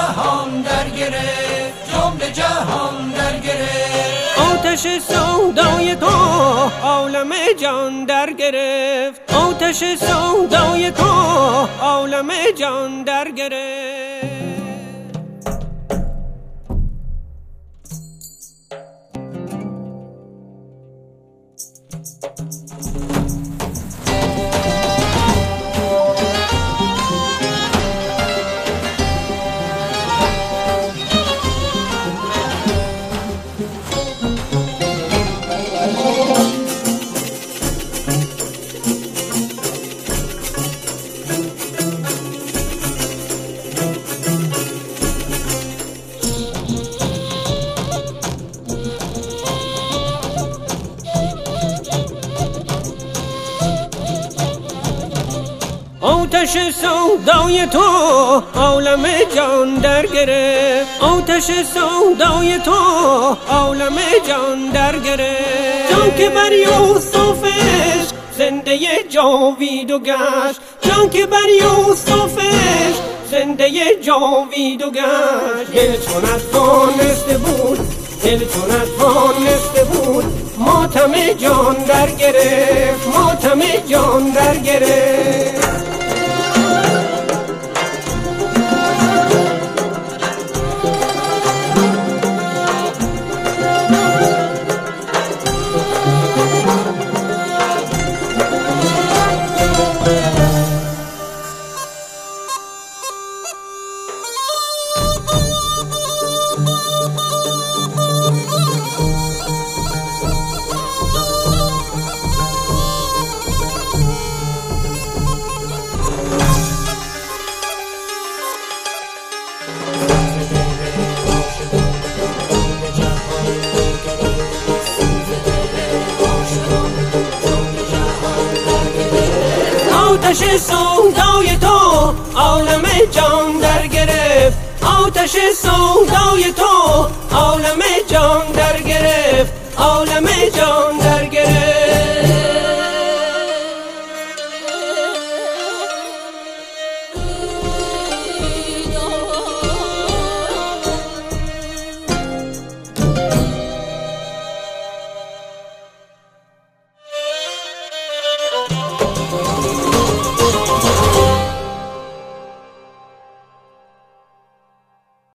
جهان در گرفت، جمله جهان در گرفت. آتش سودای تو عالم جان در گرفت، آتش سودای تو عالم جان در گرفت. آتش سودای تو عالم جان در گرفت، آتش سودای تو عالم جان در گرفت. جان که بر یوسفش زنده جاوید و گشت، جان که بر یوسفش زنده جاوید و گشت. دل چونت وانسته بود، دل چونت وانسته بود، ماتم جان در گرفت، ماتم جان در گرفت. آتش سودای تو عالم جان در گرفت، آتش سودای تو عالم جان در گرفت، عالم جان